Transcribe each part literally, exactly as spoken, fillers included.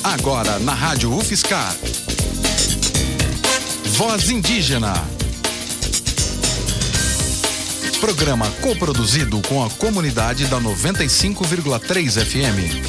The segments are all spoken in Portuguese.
Agora na Rádio UFSCar. Voz Indígena. Programa coproduzido com a comunidade da noventa e cinco vírgula três F M.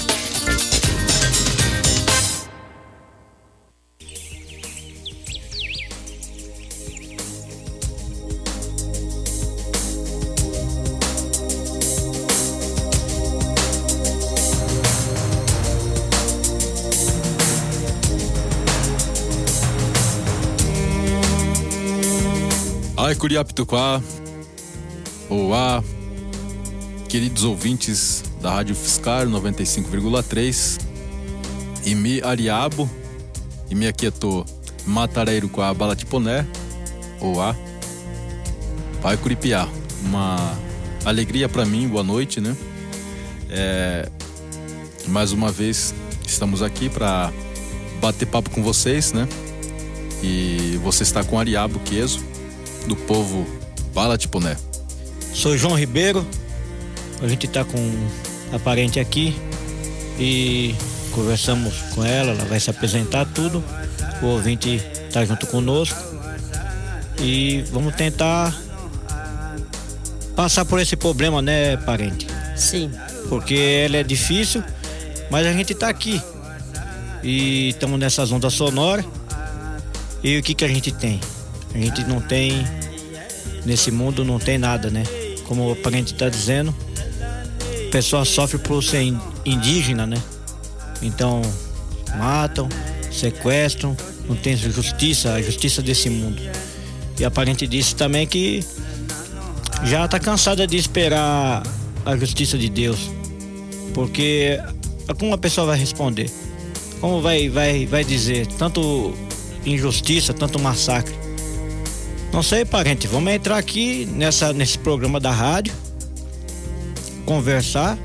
Ai, Curiapituquá, olá, queridos ouvintes da Rádio UFSCar noventa e cinco vírgula três, e me Ariabo, e me aquietou Matarairuquá Balatiponé, olá, Pai Curipiá, uma alegria para mim, boa noite, né? É, mais uma vez estamos aqui para bater papo com vocês, né? E você está com Ariabo Quezo, do povo Balatiponé. Sou João Ribeiro, a gente tá com a parente aqui e conversamos com ela, ela vai se apresentar tudo, o ouvinte tá junto conosco e vamos tentar passar por esse problema, né, parente? Sim. Porque ela é difícil, mas a gente tá aqui e estamos nessas ondas sonoras e o que que a gente tem? A gente não tem, nesse mundo não tem nada, né? Como o parente está dizendo, a pessoa sofre por ser indígena, né? Então, matam, sequestram, não tem justiça, a justiça desse mundo. E a parente disse também que já está cansada de esperar a justiça de Deus. Porque como a pessoa vai responder? Como vai, vai, vai dizer tanto injustiça, tanto massacre? Não sei, parente, vamos entrar aqui nessa, nesse programa da rádio, conversar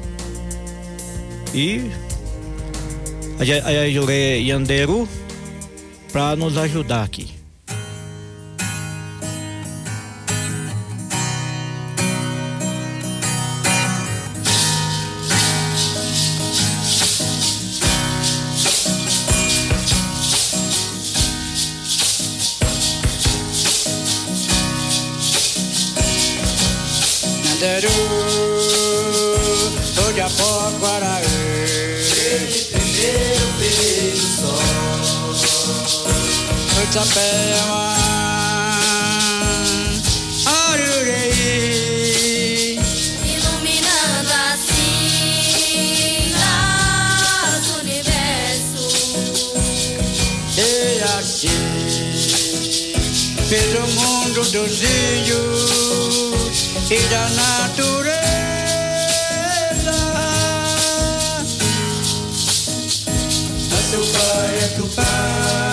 e a Jure Yanderu para nos ajudar aqui. Chapéu, Arurei, iluminando assim nosso universo. E assim fez o mundo dos rios e da natureza. Nosso pai é Tupã.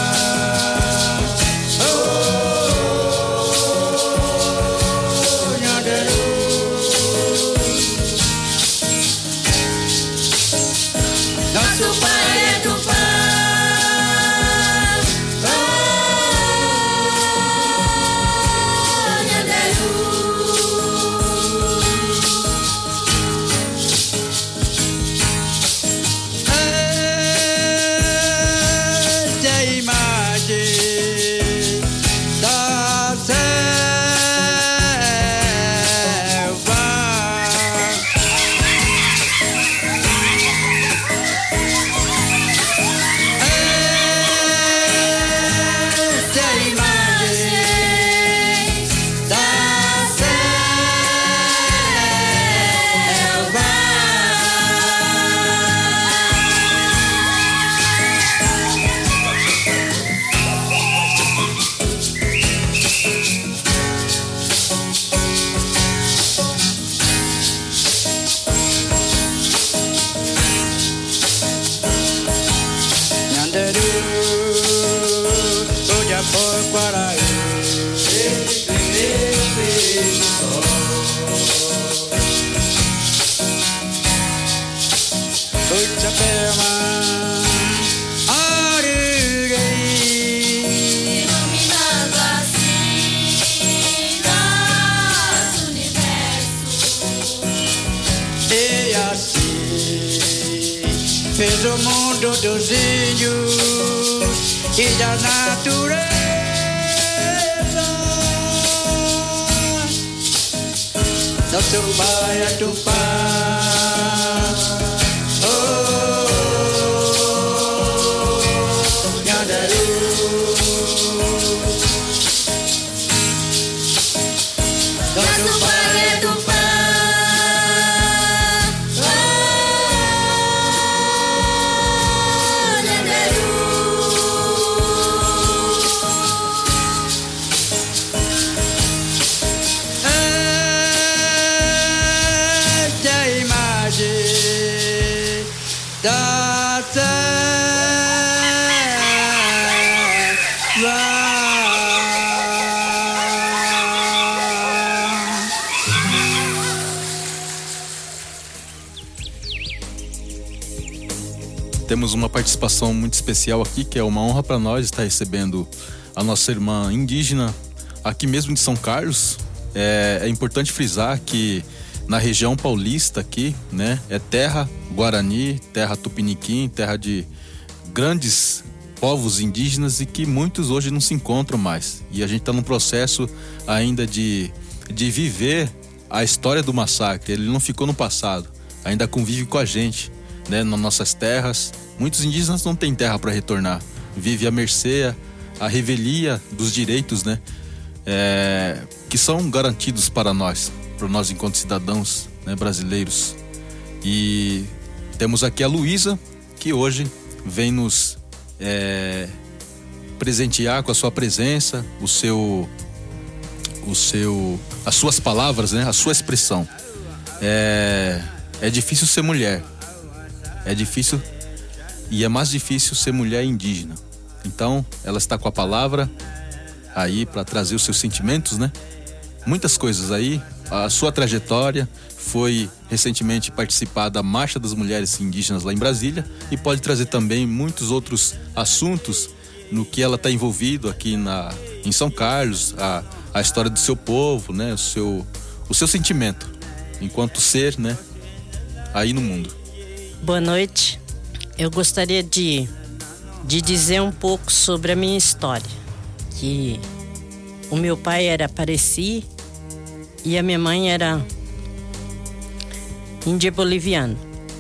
fez o mundo dos índios e da natureza. Nosso pai é Tupã. Nosso pai é Tupã. Temos uma participação muito especial aqui, que é uma honra para nós estar recebendo a nossa irmã indígena aqui mesmo de São Carlos. É, é importante frisar que na região paulista aqui, né, é terra Guarani, terra Tupiniquim, terra de grandes povos indígenas e que muitos hoje não se encontram mais. E a gente está num processo ainda de, de viver a história do massacre. Ele não ficou no passado, ainda convive com a gente, né, nas nossas terras. Muitos indígenas não têm terra para retornar, vive à mercê, a revelia dos direitos, né, é, que são garantidos para nós, para nós enquanto cidadãos, né, brasileiros. E temos aqui a Luísa, que hoje vem nos é, presentear com a sua presença, o seu, o seu, as suas palavras, né, a sua expressão. É, é difícil ser mulher. É difícil e é mais difícil ser mulher indígena. Então, ela está com a palavra aí para trazer os seus sentimentos, né? Muitas coisas aí. A sua trajetória foi recentemente participar da Marcha das Mulheres Indígenas lá em Brasília e pode trazer também muitos outros assuntos no que ela está envolvido aqui na, em São Carlos, a, a história do seu povo, né? O seu, o seu sentimento enquanto ser, né? Aí no mundo. Boa noite. Eu gostaria de, de dizer um pouco sobre a minha história. Que o meu pai era Pareci e a minha mãe era índia boliviana.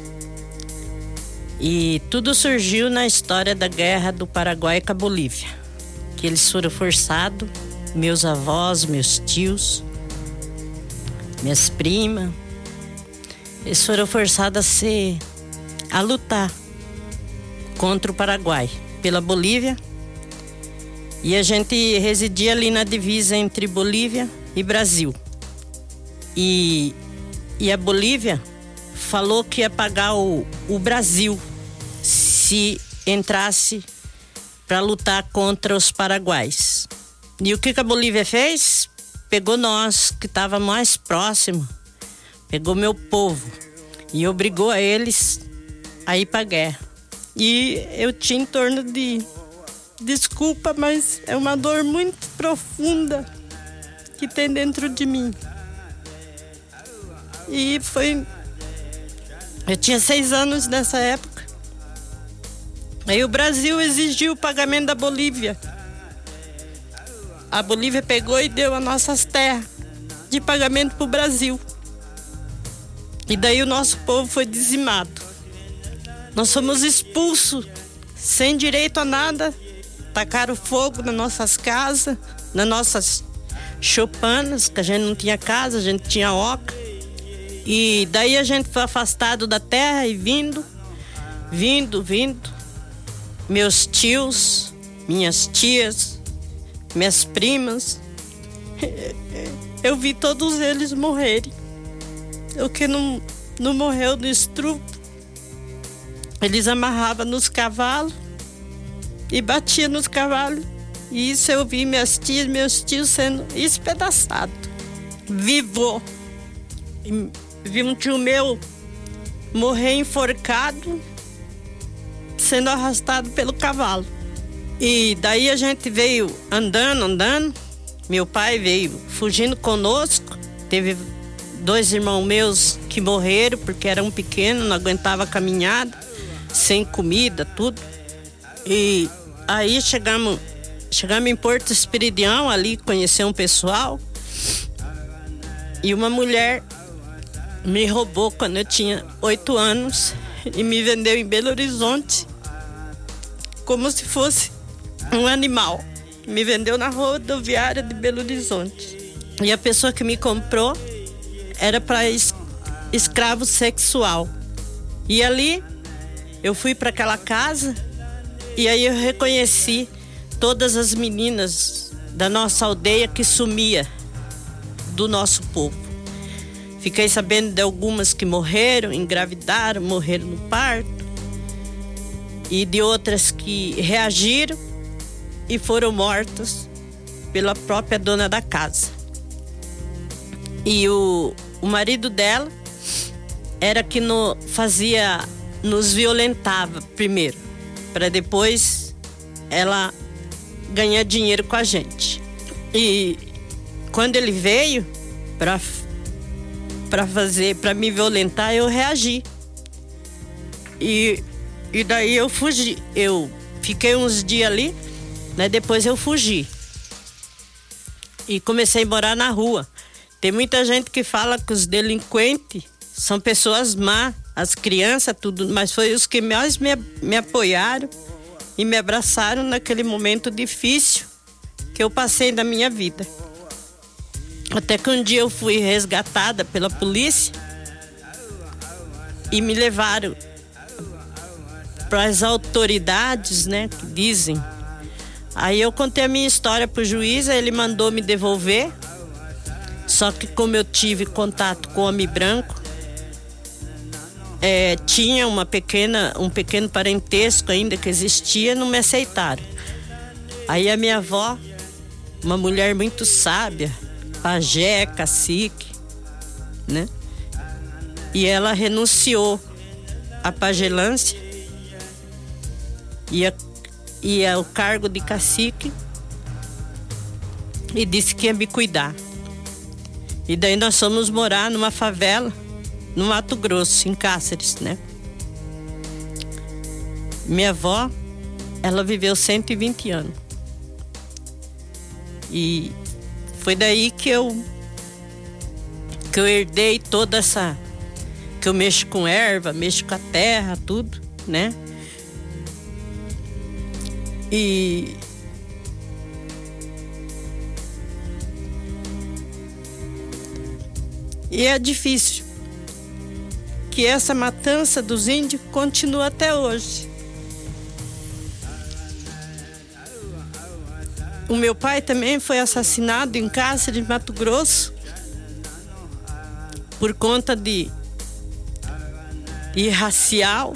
E tudo surgiu na história da guerra do Paraguai com a Bolívia. Que eles foram forçados, meus avós, meus tios, minhas primas, eles foram forçados a ser a lutar contra o Paraguai, pela Bolívia. E a gente residia ali na divisa entre Bolívia e Brasil. E, e a Bolívia falou que ia pagar o, o Brasil se entrasse para lutar contra os paraguaios. E o que, que a Bolívia fez? Pegou nós, que estava mais próximo, pegou meu povo e obrigou a eles a ir para a guerra. E eu tinha em torno de... Desculpa, mas é uma dor muito profunda que tem dentro de mim. E foi... Eu tinha seis anos nessa época. Aí o Brasil exigiu o pagamento da Bolívia. A Bolívia pegou e deu as nossas terras de pagamento para o Brasil. E daí o nosso povo foi dizimado. Nós fomos expulsos, sem direito a nada. Tacaram fogo nas nossas casas, nas nossas choupanas, que a gente não tinha casa, a gente tinha oca. E daí a gente foi afastado da terra e vindo, vindo, vindo. Meus tios, minhas tias, minhas primas, eu vi todos eles morrerem. O que não, não morreu no estrupo, eles amarravam nos cavalos e batiam nos cavalos. E isso eu vi minhas tias, meus tios sendo espedaçados. Vivo. Vi um tio meu morrer enforcado, sendo arrastado pelo cavalo. E daí a gente veio andando, andando. Meu pai veio fugindo conosco. Teve dois irmãos meus que morreram porque eram pequenos, não aguentavam a caminhada. sem comida, tudo. E aí chegamos, chegamos em Porto Esperidião, ali conhecer um pessoal. E uma mulher me roubou quando eu tinha oito anos e me vendeu em Belo Horizonte como se fosse um animal. Me vendeu na rodoviária de Belo Horizonte. E a pessoa que me comprou era para es- escravo sexual. E ali eu fui para aquela casa e aí eu reconheci todas as meninas da nossa aldeia que sumia do nosso povo. Fiquei sabendo de algumas que morreram, engravidaram, morreram no parto. E de outras que reagiram e foram mortas pela própria dona da casa. E o, o marido dela era que no, fazia, nos violentava primeiro, para depois ela ganhar dinheiro com a gente. E quando ele veio para para fazer, para me violentar, eu reagi. E, e daí eu fugi. Eu fiquei uns dias ali, né? Depois eu fugi. E comecei a morar na rua. Tem muita gente que fala que os delinquentes são pessoas más, as crianças, tudo, mas foi os que mais me, me apoiaram e me abraçaram naquele momento difícil que eu passei na minha vida. Até que um dia eu fui resgatada pela polícia e me levaram para as autoridades, né, que dizem. Aí eu contei a minha história pro juiz, aí ele mandou me devolver. Só que como eu tive contato com o homem branco, é, tinha uma pequena, um pequeno parentesco ainda que existia, não me aceitaram. Aí a minha avó, uma mulher muito sábia, pajé, cacique, né? E ela renunciou à pagelância e, a, e ao cargo de cacique e disse que ia me cuidar. E daí nós fomos morar numa favela no Mato Grosso, em Cáceres, né? Minha avó, ela viveu cento e vinte anos. E foi daí que eu que eu herdei toda essa, que eu mexo com erva, mexo com a terra, tudo, né? E E é difícil que essa matança dos índios continua até hoje. O meu pai também foi assassinado em Cáceres, Mato Grosso, por conta de, de racial.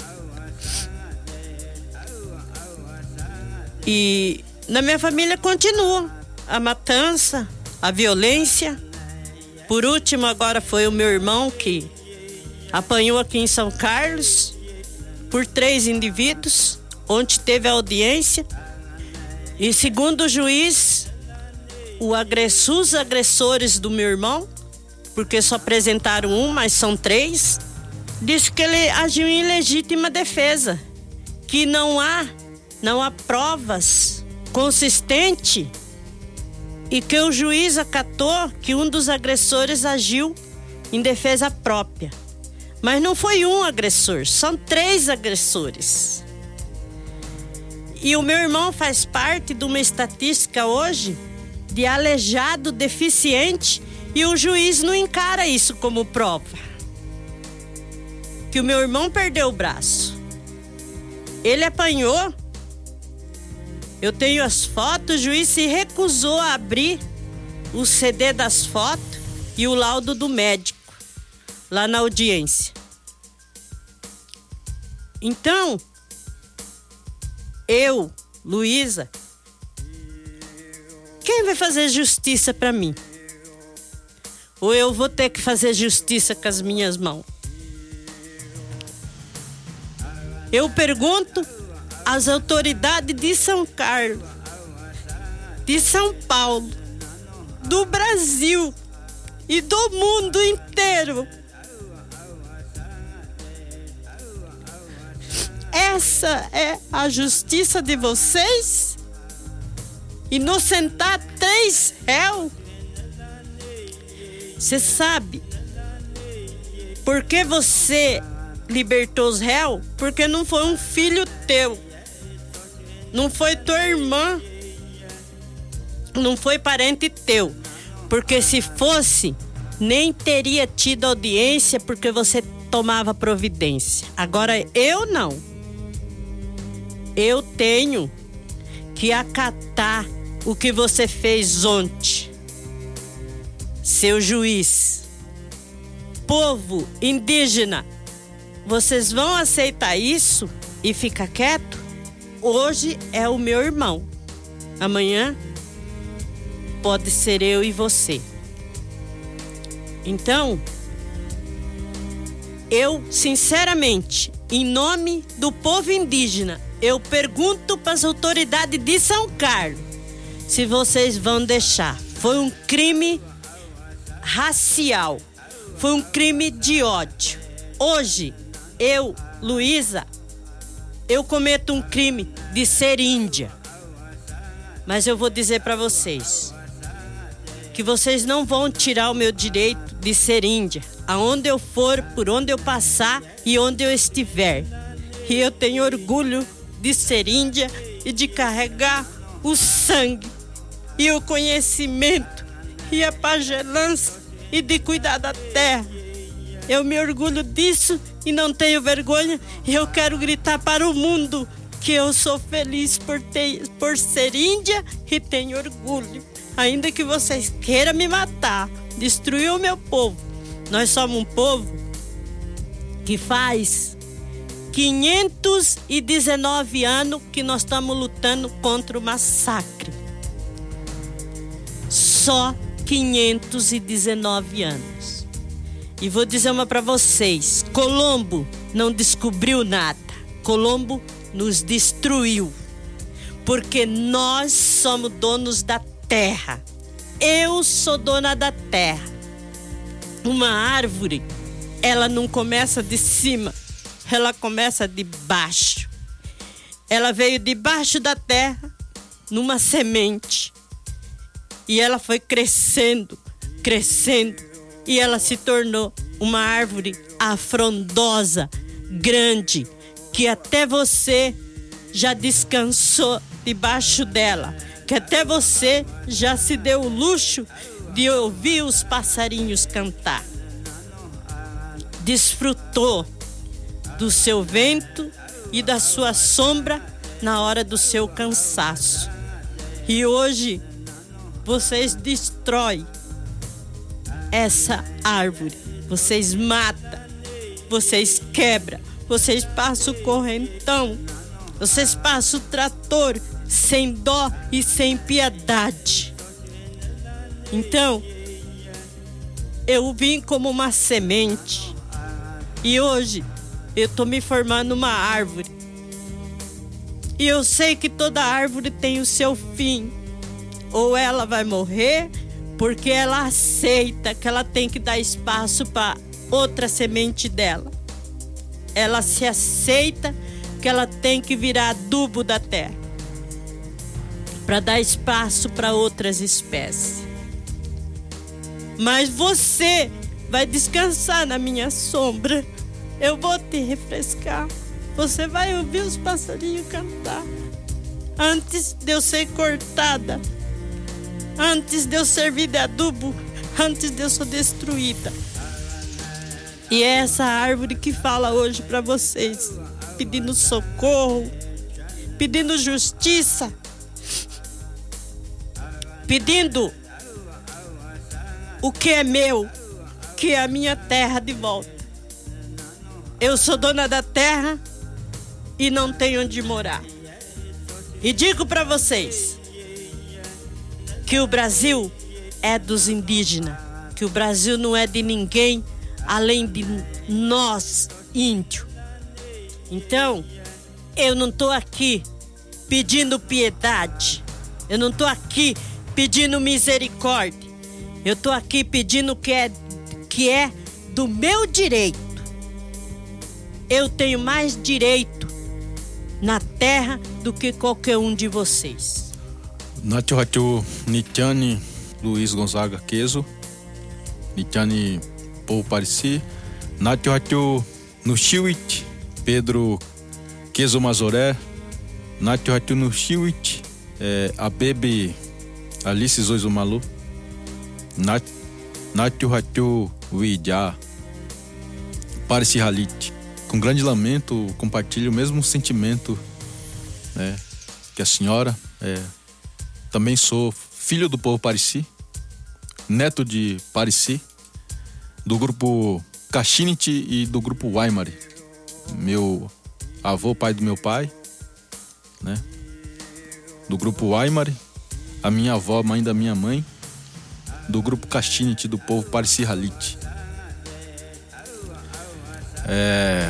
E na minha família continua a matança, a violência. Por último, agora foi o meu irmão que apanhou aqui em São Carlos por três indivíduos, onde teve audiência. E segundo o juiz, o agressor, os agressores do meu irmão, porque só apresentaram um, mas são três, disse que ele agiu em legítima defesa, que não há, não há provas consistentes e que o juiz acatou que um dos agressores agiu em defesa própria. Mas não foi um agressor, são três agressores. E o meu irmão faz parte de uma estatística hoje de aleijado deficiente e o juiz não encara isso como prova. Que o meu irmão perdeu o braço. Ele apanhou. Eu tenho as fotos, o juiz se recusou a abrir o C D das fotos e o laudo do médico lá na audiência. Então, eu, Luísa, quem vai fazer justiça para mim? Ou eu vou ter que fazer justiça com as minhas mãos? Eu pergunto às autoridades de São Carlos, de São Paulo, do Brasil e do mundo inteiro. É essa é a justiça de vocês? Inocentar três réus? Você sabe por que você libertou os réus? Porque não foi um filho teu, não foi tua irmã, não foi parente teu. Porque se fosse, nem teria tido audiência, porque você tomava providência. Agora eu não. Eu tenho que acatar o que você fez ontem. Seu juiz. Povo indígena, vocês vão aceitar isso e ficar quieto? Hoje é o meu irmão. Amanhã pode ser eu e você. Então, eu, sinceramente, em nome do povo indígena, eu pergunto para as autoridades de São Carlos se vocês vão deixar. Foi um crime racial, foi um crime de ódio. Hoje, eu, Luísa, eu cometo um crime de ser índia. Mas eu vou dizer para vocês que vocês não vão tirar o meu direito de ser índia, aonde eu for, por onde eu passar e onde eu estiver. E eu tenho orgulho de ser índia e de carregar o sangue e o conhecimento e a pagelança e de cuidar da terra. Eu me orgulho disso e não tenho vergonha, e eu quero gritar para o mundo que eu sou feliz por, ter, por ser índia e tenho orgulho. Ainda que vocês queiram me matar, destruir o meu povo, nós somos um povo que faz quinhentos e dezenove anos que nós estamos lutando contra o massacre. Só quinhentos e dezenove anos. E vou dizer uma para vocês: Colombo não descobriu nada. Colombo nos destruiu. Porque nós somos donos da terra. Eu sou dona da terra. Uma árvore, ela não começa de cima, ela começa de baixo. Ela veio debaixo da terra, numa semente. E ela foi crescendo, crescendo. E ela se tornou uma árvore afrondosa, grande, que até você já descansou debaixo dela. Que até você já se deu o luxo de ouvir os passarinhos cantar. Desfrutou do seu vento e da sua sombra na hora do seu cansaço. E hoje vocês destroem essa árvore. Vocês matam, vocês quebram, vocês passam o correntão, vocês passam o trator sem dó e sem piedade. Então, eu vim como uma semente e hoje eu tô me formando uma árvore. E eu sei que toda árvore tem o seu fim. Ou ela vai morrer porque ela aceita que ela tem que dar espaço para outra semente dela. Ela se aceita que ela tem que virar adubo da terra para dar espaço para outras espécies. Mas você vai descansar na minha sombra. Eu vou te refrescar. Você vai ouvir os passarinhos cantar. Antes de eu ser cortada, antes de eu servir de adubo, antes de eu ser destruída. E é essa árvore que fala hoje para vocês, pedindo socorro, pedindo justiça, pedindo o que é meu, que é a minha terra de volta. Eu sou dona da terra e não tenho onde morar. E digo para vocês que o Brasil é dos indígenas, que o Brasil não é de ninguém além de nós, índios. Então, eu não estou aqui pedindo piedade, eu não estou aqui pedindo misericórdia, eu estou aqui pedindo o que é, que é do meu direito. Eu tenho mais direito na terra do que qualquer um de vocês. Nacho Hachu Nitiane Luiz Gonzaga Quezo, Nitiane Povo Parisi, Nacho Hachu Nuxiwit Pedro Quezo Mazoré, Nacho Hachu Nuxiwit é, Abebe Alice Zoizumalu, Nacho Hachu Uijá Parisi Halit. Com grande lamento, compartilho o mesmo sentimento, né, que a senhora. É, também sou filho do povo Parisi, neto de Parisi, do grupo Caxiniti e do grupo Waimari. Meu avô, pai do meu pai, né, do grupo Waimari. A minha avó, mãe da minha mãe, do grupo Caxiniti do povo Parisi Halit. É,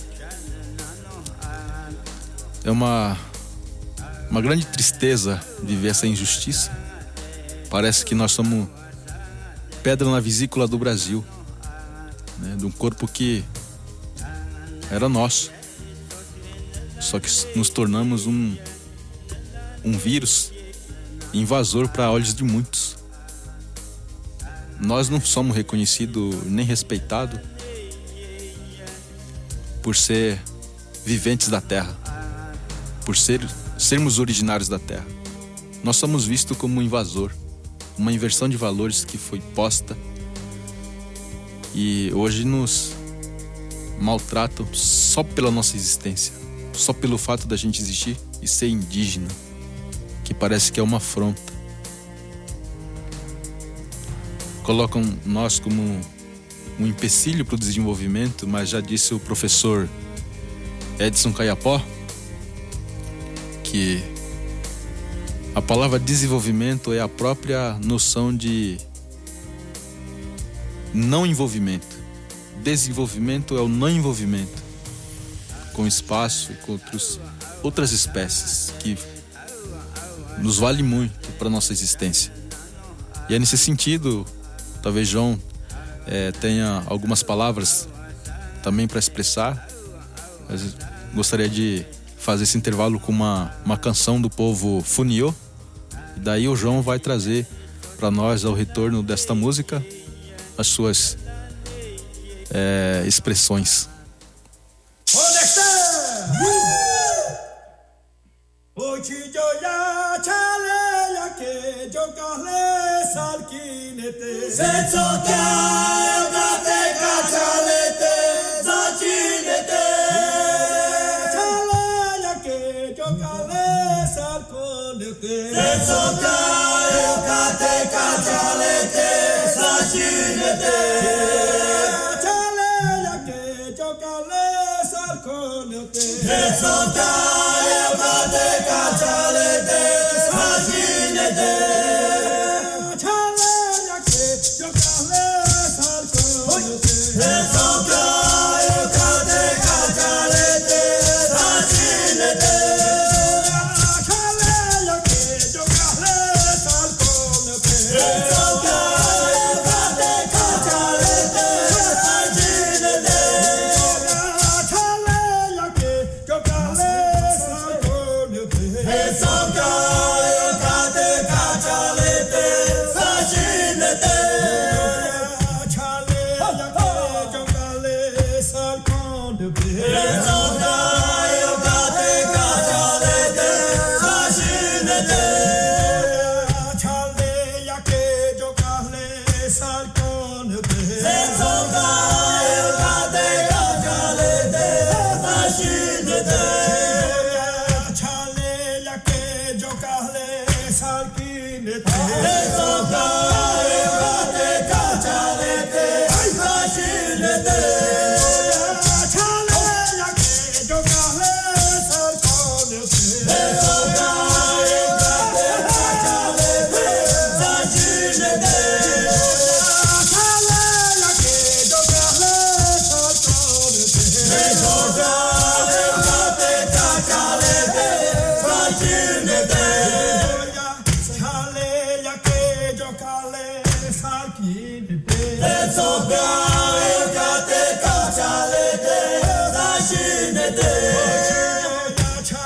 é uma, uma grande tristeza viver essa injustiça. Parece que nós somos pedra na vesícula do Brasil, né, de um corpo que era nosso. Só que nos tornamos um, um vírus invasor para olhos de muitos. Nós não somos reconhecidos nem respeitados por ser viventes da terra, por ser, sermos originários da terra. Nós somos vistos como um invasor, uma inversão de valores que foi posta e hoje nos maltratam só pela nossa existência, só pelo fato da gente existir e ser indígena, que parece que é uma afronta. Colocam nós como um empecilho para o desenvolvimento, mas já disse o professor Edson Caiapó que a palavra desenvolvimento é a própria noção de não envolvimento. Desenvolvimento é o não envolvimento com o espaço e com outros, outras espécies que nos vale muito para nossa existência. E é nesse sentido, talvez João É, tenha algumas palavras também para expressar. Mas gostaria de fazer esse intervalo com uma, uma canção do povo Funiô. E daí o João vai trazer para nós, ao retorno desta música, as suas é, expressões. Cha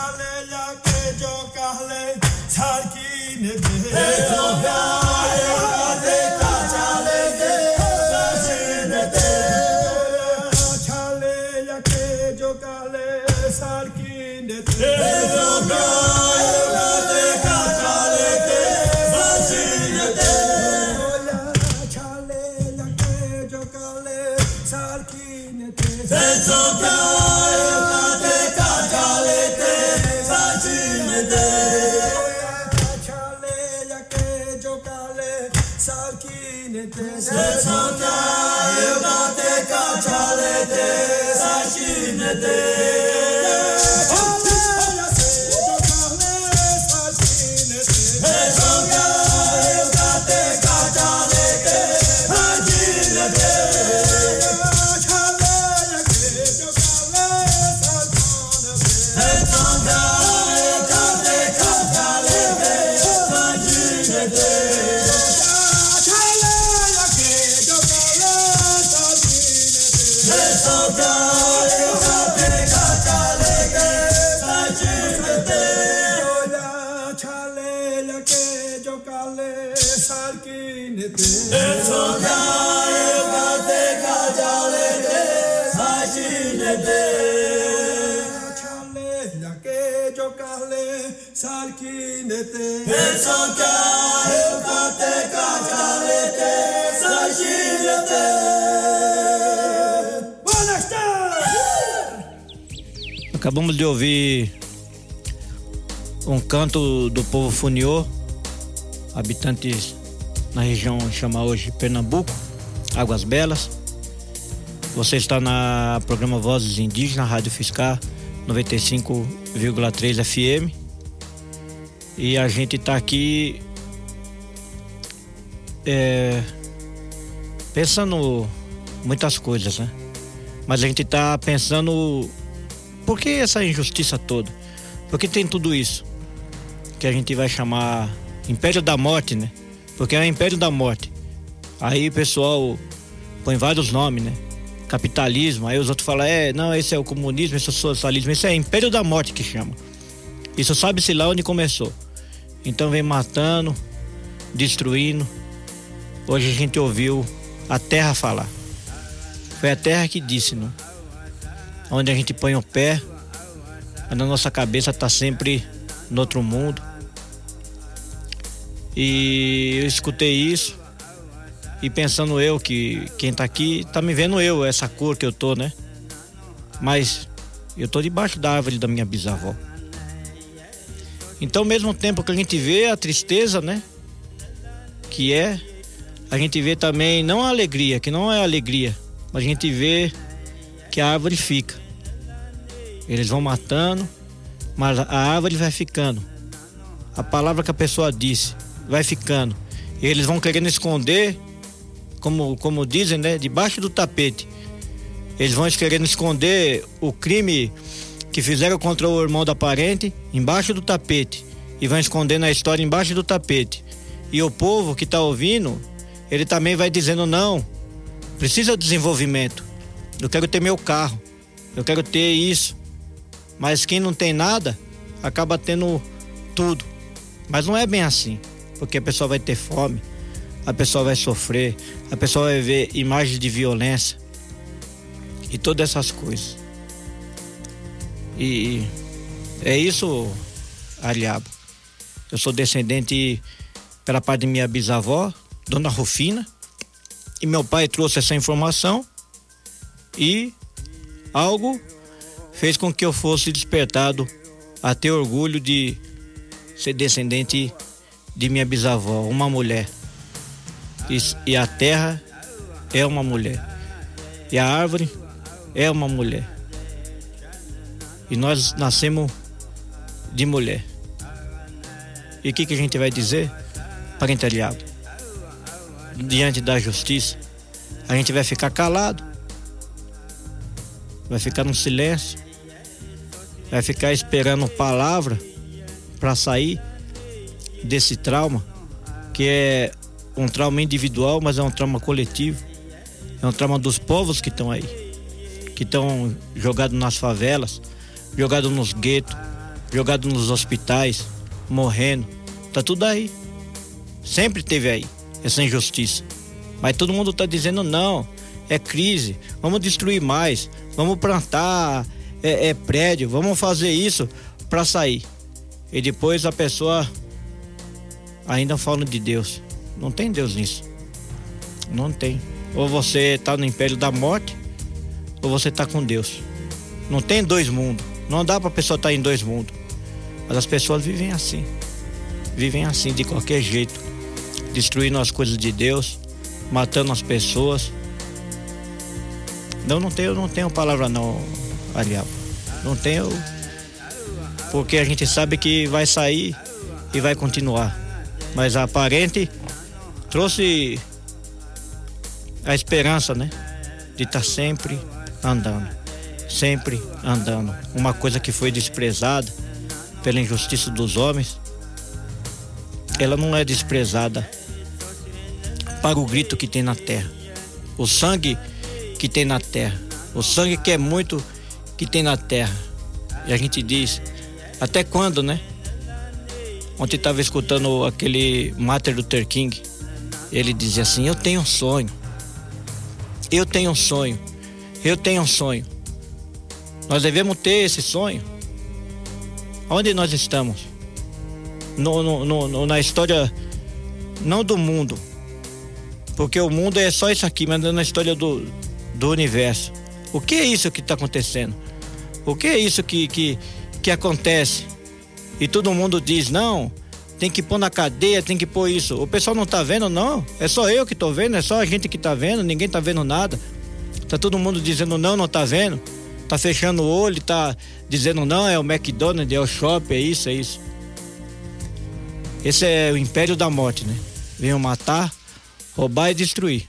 Acabamos de ouvir um canto do povo Funiô, habitantes na região chama hoje Pernambuco, Águas Belas. Você está na programa Vozes Indígenas, Rádio Fiscar noventa e cinco vírgula três F M. E a gente está aqui é, pensando muitas coisas, né? Mas a gente está pensando, por que essa injustiça toda? Por que tem tudo isso? Que a gente vai chamar Império da Morte, né? Porque é o Império da Morte. Aí o pessoal põe vários nomes, né? Capitalismo, aí os outros falam, é, não, esse é o comunismo, esse é o socialismo, esse é Império da Morte que chama. Isso sabe-se lá onde começou. Então vem matando, destruindo. Hoje a gente ouviu a terra falar. Foi a terra que disse, né? Onde a gente põe o pé, a nossa cabeça está sempre no outro mundo. E eu escutei isso e pensando eu que quem tá aqui tá me vendo eu, essa cor que eu tô, né? Mas eu tô debaixo da árvore da minha bisavó. Então, ao mesmo tempo que a gente vê a tristeza, né? Que é, a gente vê também não a alegria, que não é alegria, mas a gente vê que a árvore fica. Eles vão matando, mas a árvore vai ficando. A palavra que a pessoa disse vai ficando. E eles vão querendo esconder, como, como dizem, né? Debaixo do tapete. Eles vão querendo esconder o crime que fizeram contra o irmão da parente embaixo do tapete. E vão escondendo a história embaixo do tapete. E o povo que está ouvindo, ele também vai dizendo, não, precisa de desenvolvimento. Eu quero ter meu carro. Eu quero ter isso. Mas quem não tem nada, acaba tendo tudo. Mas não é bem assim. Porque a pessoa vai ter fome, a pessoa vai sofrer, a pessoa vai ver imagens de violência e todas essas coisas. E é isso, Ariabo. Eu sou descendente pela parte de minha bisavó, Dona Rufina, e meu pai trouxe essa informação e algo fez com que eu fosse despertado a ter orgulho de ser descendente de minha bisavó, uma mulher. E, e a terra é uma mulher. E a árvore é uma mulher. E nós nascemos de mulher. E o que, que a gente vai dizer para Ariabo? Diante da justiça, a gente vai ficar calado, vai ficar no silêncio, vai ficar esperando palavra para sair desse trauma, que é um trauma individual, mas é um trauma coletivo. É um trauma dos povos que estão aí, que estão jogados nas favelas, jogados nos guetos, jogados nos hospitais, morrendo. Tá tudo aí. Sempre teve aí essa injustiça. Mas todo mundo tá dizendo não, é crise, vamos destruir mais, vamos plantar é, é prédio, vamos fazer isso para sair. E depois a pessoa ainda fala de Deus. Não tem Deus nisso. Não tem. Ou você tá no império da morte, ou você tá com Deus. Não tem dois mundos. Não dá pra pessoa estar em dois mundos. Mas as pessoas vivem assim. Vivem assim, de qualquer jeito. Destruindo as coisas de Deus, matando as pessoas. Não, não tenho, não tenho palavra não, Ariel. Não tenho, porque a gente sabe que vai sair e vai continuar. Mas a aparente trouxe a esperança, né? De estar sempre andando. Sempre andando. Uma coisa que foi desprezada pela injustiça dos homens, ela não é desprezada para o grito que tem na terra, o sangue que tem na terra, o sangue que é muito que tem na terra. E a gente diz, até quando, né? Ontem estava escutando aquele Martin Luther King, ele dizia assim: eu tenho um sonho, eu tenho um sonho, eu tenho um sonho. Nós devemos ter esse sonho. Onde nós estamos? No, no, no, na história, não do mundo, porque o mundo é só isso aqui, mas na história do, do universo. O que é isso que está acontecendo? O que é isso que, que, que acontece? E todo mundo diz, não, tem que pôr na cadeia, tem que pôr isso. O pessoal não está vendo, não. É só eu que estou vendo, é só a gente que está vendo, ninguém está vendo nada. Está todo mundo dizendo não, não está vendo. Está fechando o olho, está dizendo não, é o McDonald's, é o shopping, é isso, é isso. Esse é o império da morte, né? Venham matar, roubar e destruir.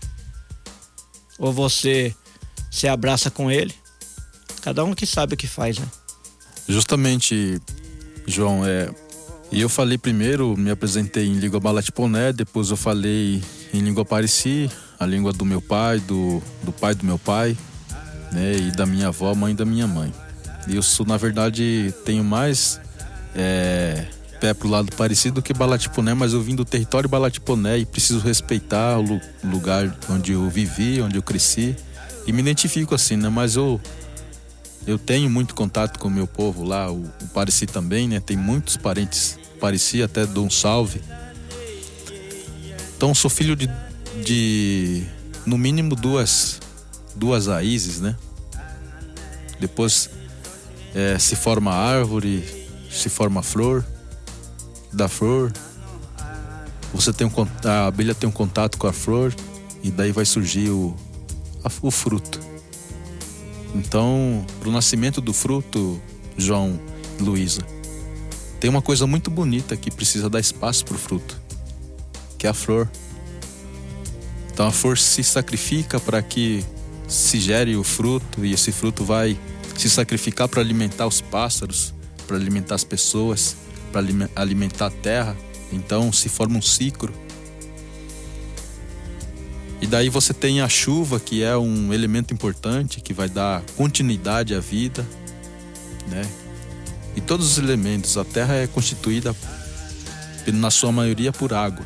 Ou você se abraça com ele, cada um que sabe o que faz, né? Justamente, João, é, e eu falei primeiro, me apresentei em língua balatiponé, depois eu falei em língua pareci, a língua do meu pai, do, do pai do meu pai, né, e da minha avó, mãe da minha mãe. E eu sou, na verdade, tenho mais é, pé pro lado parecido do que balatiponé, mas eu vim do território balatiponé e preciso respeitar o lugar onde eu vivi, onde eu cresci, e me identifico assim, né, mas eu eu tenho muito contato com o meu povo lá, o, o Pareci também, né, tem muitos parentes Pareci, até dou um salve. Então sou filho de, de no mínimo duas duas raízes, né? Depois é, se forma a árvore, se forma a flor, da flor você tem um, a abelha tem um contato com a flor e daí vai surgir o, a, o fruto. Então, pro nascimento do fruto, João e Luísa, tem uma coisa muito bonita que precisa dar espaço pro fruto, que é a flor. Então a flor se sacrifica para que se gere o fruto, e esse fruto vai se sacrificar para alimentar os pássaros, para alimentar as pessoas, para alimentar a terra. Então se forma um ciclo. E daí você tem a chuva, que é um elemento importante, que vai dar continuidade à vida, né? E todos os elementos, a terra é constituída, na sua maioria, por água.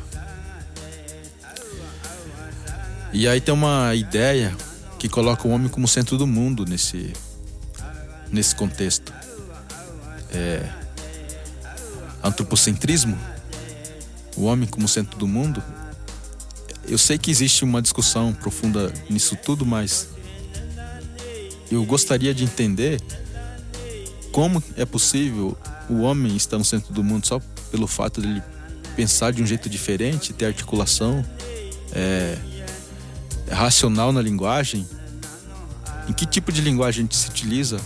E aí tem uma ideia que coloca o homem como centro do mundo nesse, nesse contexto. É, antropocentrismo, o homem como centro do mundo. Eu sei que existe uma discussão profunda nisso tudo, mas eu gostaria de entender como é possível o homem estar no centro do mundo só pelo fato de ele pensar de um jeito diferente, ter articulação é, racional na linguagem. Em que tipo de linguagem a gente se utiliza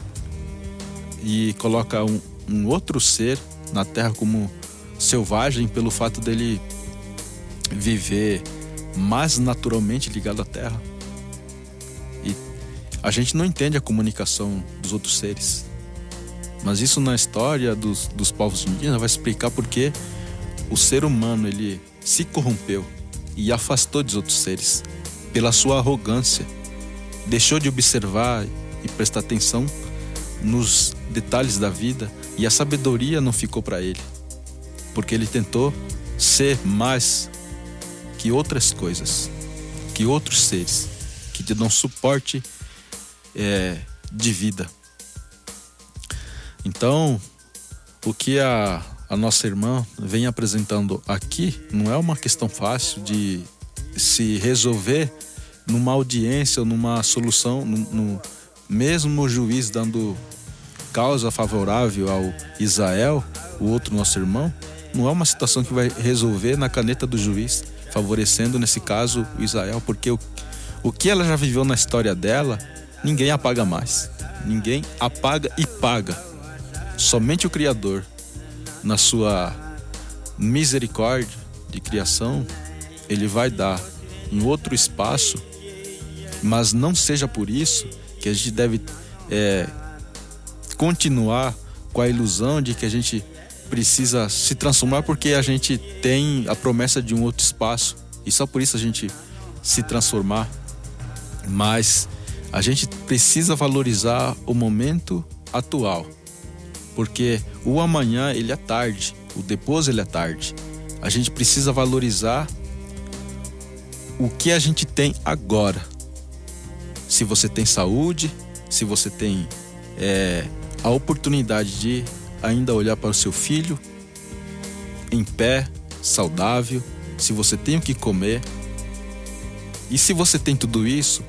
e coloca um, um outro ser na Terra como selvagem pelo fato dele viver mais naturalmente ligado à terra. E a gente não entende a comunicação dos outros seres, mas isso na história dos, dos povos indígenas vai explicar porque o ser humano ele se corrompeu e afastou dos outros seres pela sua arrogância, deixou de observar e prestar atenção nos detalhes da vida, e a sabedoria não ficou para ele, porque ele tentou ser mais que outras coisas, que outros seres, que te dão suporte é, de vida. Então, o que a, a nossa irmã vem apresentando aqui não é uma questão fácil de se resolver numa audiência ou numa solução, no, no, mesmo o juiz dando causa favorável ao Israel, o outro nosso irmão, não é uma situação que vai resolver na caneta do juiz, favorecendo, nesse caso, o Israel, porque o, o que ela já viveu na história dela, ninguém apaga mais. Ninguém apaga e paga. Somente o Criador, na sua misericórdia de criação, ele vai dar em outro espaço, mas não seja por isso que a gente deve é, continuar com a ilusão de que a gente precisa se transformar porque a gente tem a promessa de um outro espaço e só por isso a gente se transformar. Mas a gente precisa valorizar o momento atual, porque o amanhã ele é tarde, o depois ele é tarde. A gente precisa valorizar o que a gente tem agora. Se você tem saúde, se você tem é, a oportunidade de ainda olhar para o seu filho em pé, saudável, se você tem o que comer, e se você tem tudo isso,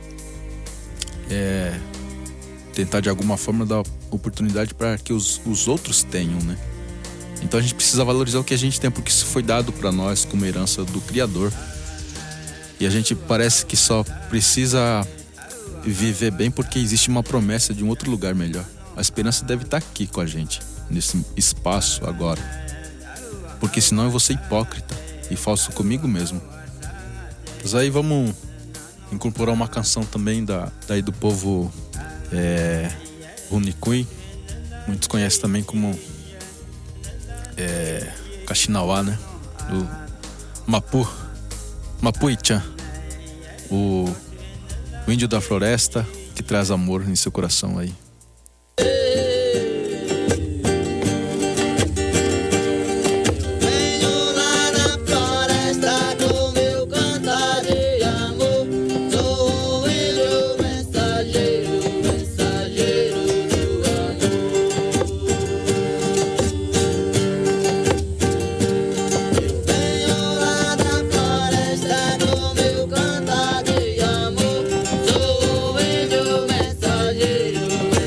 é, tentar de alguma forma dar oportunidade para que os, os outros tenham, né? Então a gente precisa valorizar o que a gente tem, porque isso foi dado para nós como herança do Criador. E a gente parece que só precisa viver bem porque existe uma promessa de um outro lugar melhor. A esperança deve estar aqui com a gente, nesse espaço agora. Porque senão eu vou ser hipócrita e falso comigo mesmo. Mas aí vamos incorporar uma canção também da, daí do povo é, Runicui. Muitos conhecem também como é, Kaxinawá, né? Do Mapu, Mapuichan, o, o índio da floresta que traz amor em seu coração aí. Mensageiro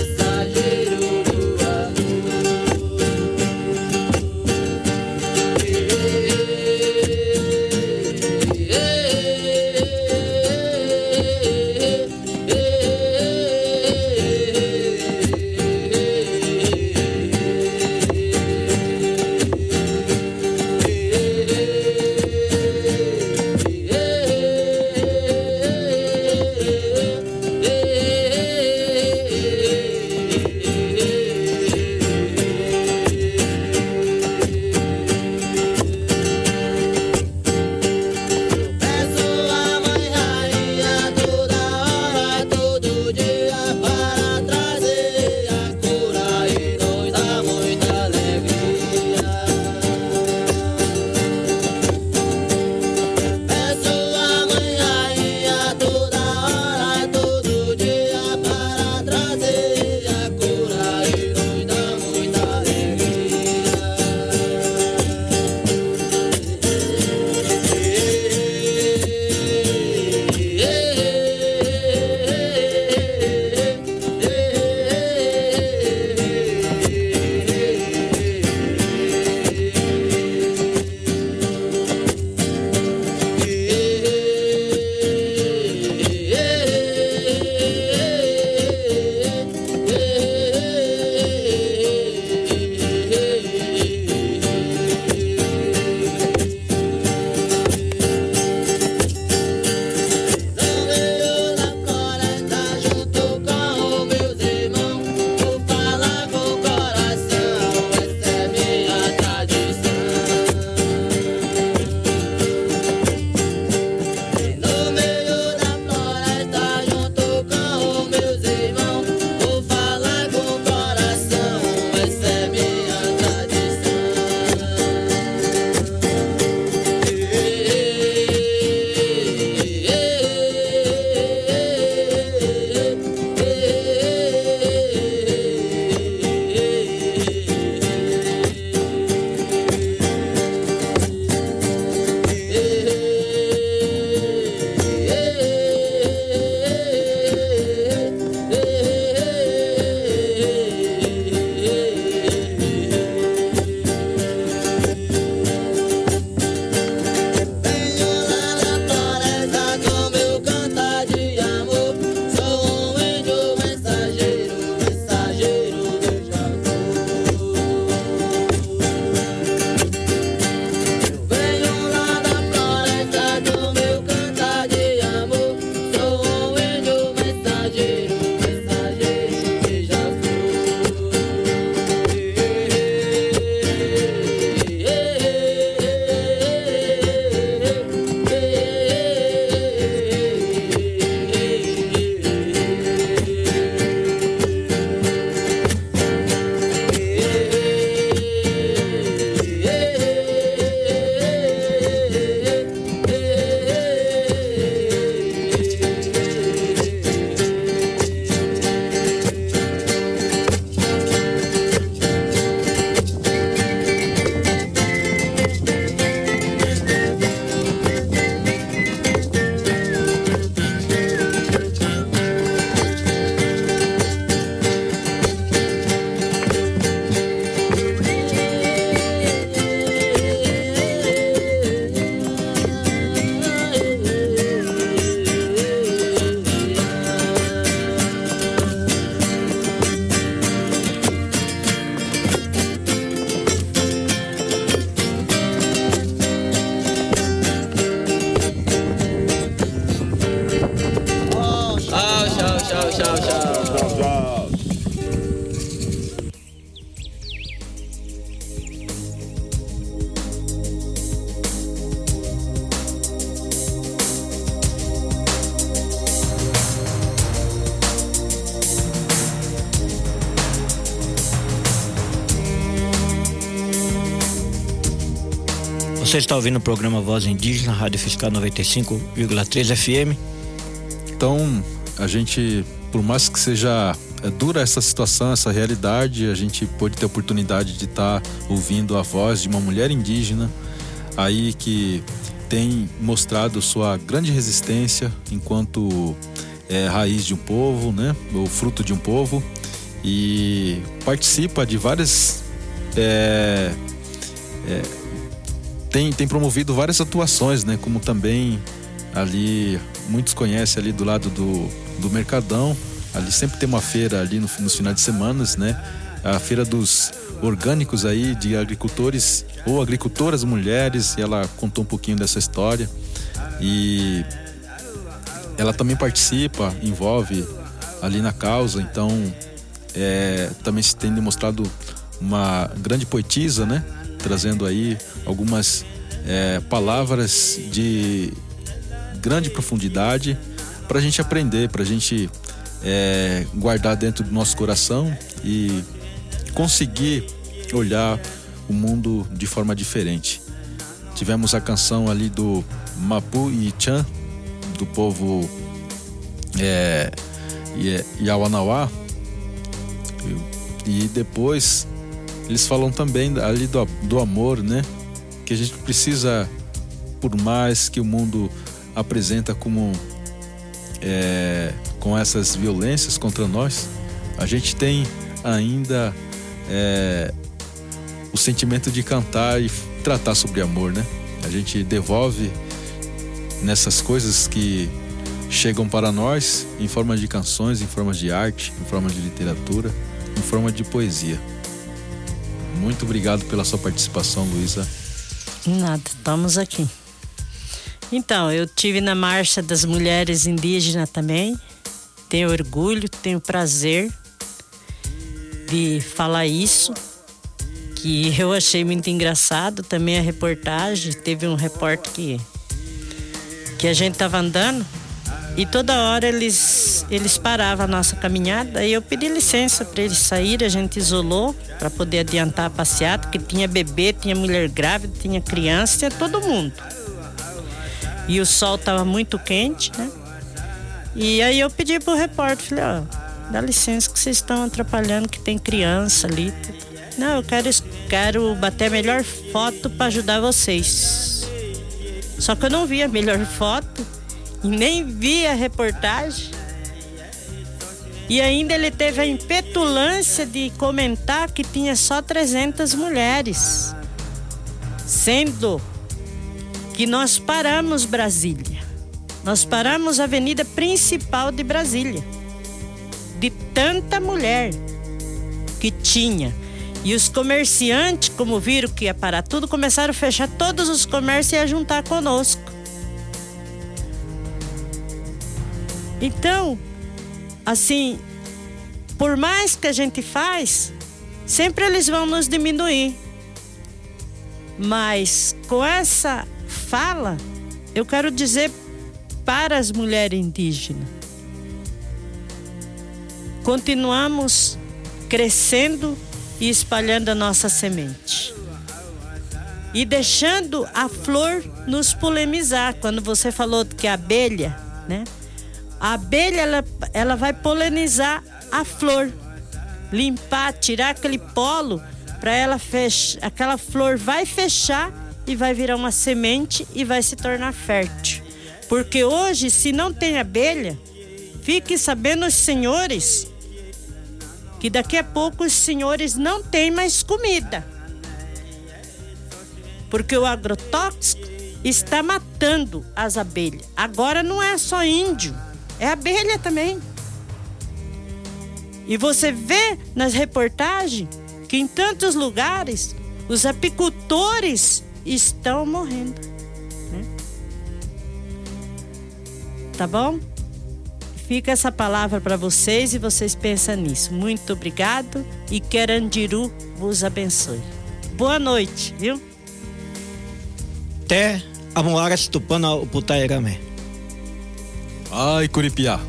Você está ouvindo o programa Voz Indígena, Rádio Fiscal noventa e cinco vírgula três F M. Então, a gente, por mais que seja é, dura essa situação, essa realidade, a gente pôde ter a oportunidade de estar tá ouvindo a voz de uma mulher indígena aí que tem mostrado sua grande resistência enquanto é, raiz de um povo, né? Ou fruto de um povo, e participa de várias é, é, tem, tem promovido várias atuações, né? Como também ali muitos conhecem ali do lado do, do Mercadão, ali sempre tem uma feira ali no, nos finais de semana, né? A feira dos orgânicos aí de agricultores ou agricultoras mulheres, e ela contou um pouquinho dessa história, e ela também participa, envolve ali na causa. Então é, também se tem demonstrado uma grande poetisa, né? Trazendo aí algumas é, palavras de grande profundidade para a gente aprender, para a gente é, guardar dentro do nosso coração e conseguir olhar o mundo de forma diferente. Tivemos a canção ali do Mapu e Chan, do povo é, Yawanawá, e depois eles falam também ali do, do amor, né? Que a gente precisa, por mais que o mundo apresenta como é, com essas violências contra nós, a gente tem ainda é, o sentimento de cantar e tratar sobre amor, né? A gente devolve nessas coisas que chegam para nós em forma de canções, em forma de arte, em forma de literatura, em forma de poesia. Muito obrigado pela sua participação, Luísa. Nada, estamos aqui. Então, eu tive na Marcha das Mulheres Indígenas também. Tenho orgulho, tenho prazer de falar isso, que eu achei muito engraçado também a reportagem. Teve um repórter que, que a gente estava andando e toda hora eles, eles paravam a nossa caminhada, e eu pedi licença para eles saírem. A gente isolou para poder adiantar a passeata, porque tinha bebê, tinha mulher grávida, tinha criança, tinha todo mundo. E o sol estava muito quente, né? E aí eu pedi pro repórter, falei, ó, dá licença que vocês estão atrapalhando, que tem criança ali. Não, eu quero, quero bater a melhor foto para ajudar vocês. Só que eu não vi a melhor foto e nem vi a reportagem. E ainda ele teve a impetulância de comentar que tinha só trezentas mulheres, sendo que nós paramos Brasília. Nós paramos a avenida principal de Brasília, de tanta mulher que tinha. E os comerciantes, como viram que ia parar tudo, começaram a fechar todos os comércios e a juntar conosco. Então, assim, por mais que a gente faz, sempre eles vão nos diminuir. Mas com essa fala, eu quero dizer para as mulheres indígenas: continuamos crescendo e espalhando a nossa semente e deixando a flor nos polinizar. Quando você falou que a abelha, né? A abelha, ela, ela vai polinizar a flor, limpar, tirar aquele polo para ela fechar. Aquela flor vai fechar e vai virar uma semente e vai se tornar fértil. Porque hoje, se não tem abelha, fique sabendo, os senhores, que daqui a pouco os senhores não têm mais comida. Porque o agrotóxico está matando as abelhas. Agora não é só índio, é abelha também. E você vê nas reportagens que em tantos lugares os apicultores estão morrendo, né? Tá bom? Fica essa palavra para vocês e vocês pensam nisso. Muito obrigado e que Arandiru vos abençoe. Boa noite, viu? Até a moara se tupana o putaeramé. Ai, Curipiá.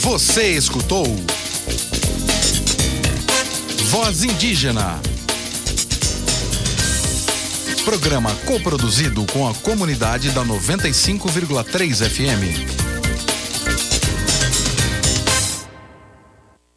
Você escutou Voz Indígena. Programa coproduzido com a comunidade da noventa e cinco vírgula três F M.